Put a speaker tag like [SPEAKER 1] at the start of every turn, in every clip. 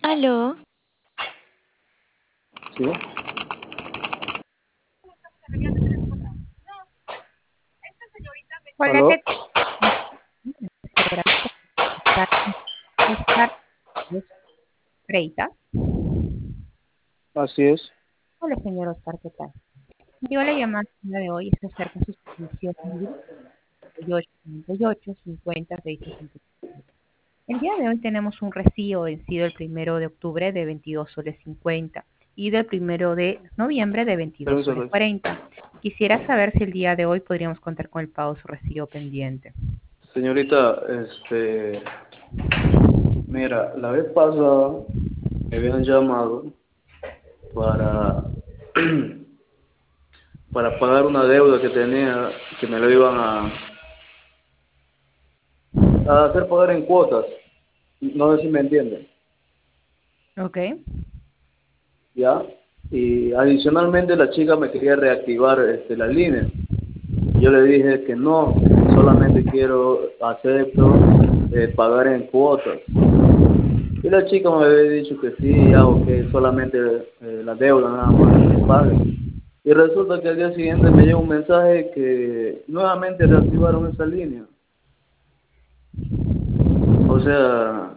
[SPEAKER 1] Aló,
[SPEAKER 2] Sí,
[SPEAKER 3] Hola,
[SPEAKER 2] aló,
[SPEAKER 3] ¿qué tal? Está Oscar Freitas.
[SPEAKER 2] así es.
[SPEAKER 3] Hola, señor Oscar, ¿qué tal? Yo la llamada el día de hoy es acerca de su suscripción de 50 El día de hoy tenemos un recibo vencido el 1 de octubre de 22 soles 50 y del 1 de noviembre de 22
[SPEAKER 2] Permiso,
[SPEAKER 3] soles
[SPEAKER 2] pues.
[SPEAKER 3] 40. Quisiera saber si el día de hoy podríamos contar con el pago de su recibo pendiente.
[SPEAKER 2] Señorita, mira, la vez pasada me habían llamado para, para pagar una deuda que tenía, que me lo iban a hacer pagar en cuotas. No sé si me entienden,
[SPEAKER 3] ¿Ok?
[SPEAKER 2] ¿ya? Y adicionalmente la chica me quería reactivar la línea. Yo le dije que no, que solamente acepto pagar en cuotas. Y la chica me había dicho que sí, ya, ok, solamente la deuda nada más que se pague. Y resulta que al día siguiente me llega un mensaje que nuevamente reactivaron esa línea. O sea,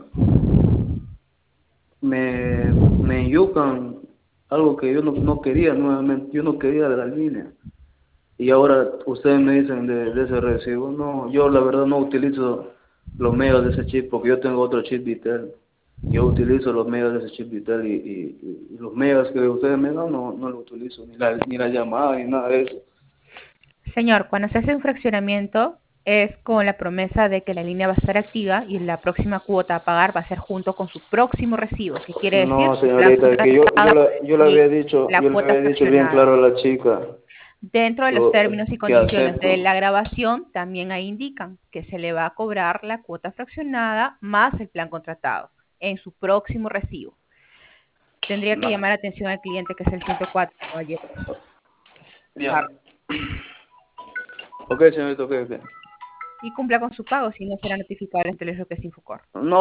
[SPEAKER 2] me yucan algo que yo no quería nuevamente, yo no quería de la línea. Y ahora ustedes me dicen de ese recibo. No, yo la verdad no utilizo los medios de ese chip porque yo tengo otro chip Vitel. Yo utilizo los medios de ese chip Vitel y los medios que ustedes me dan no los utilizo, ni la llamada ni nada de eso.
[SPEAKER 3] Señor, cuando se hace un fraccionamiento es con la promesa de que la línea va a estar activa y la próxima cuota a pagar va a ser junto con su próximo recibo, que quiere decir
[SPEAKER 2] No,
[SPEAKER 3] su plan
[SPEAKER 2] señorita, que
[SPEAKER 3] contratado
[SPEAKER 2] yo le había
[SPEAKER 3] y
[SPEAKER 2] dicho,
[SPEAKER 3] la
[SPEAKER 2] yo le
[SPEAKER 3] cuota
[SPEAKER 2] había dicho bien
[SPEAKER 3] fraccionada.
[SPEAKER 2] claro a la chica
[SPEAKER 3] Dentro de los términos y
[SPEAKER 2] que
[SPEAKER 3] condiciones de
[SPEAKER 2] acepto.
[SPEAKER 3] la grabación, también ahí indican que se le va a cobrar la cuota fraccionada más el plan contratado en su próximo recibo. Tendría que llamar la atención al cliente, que es el 104, caballero,
[SPEAKER 2] Ya. Ok, señorita, ok, ok.
[SPEAKER 3] y cumpla con su pago, si no será notificado ante el que es Infocor.
[SPEAKER 2] No,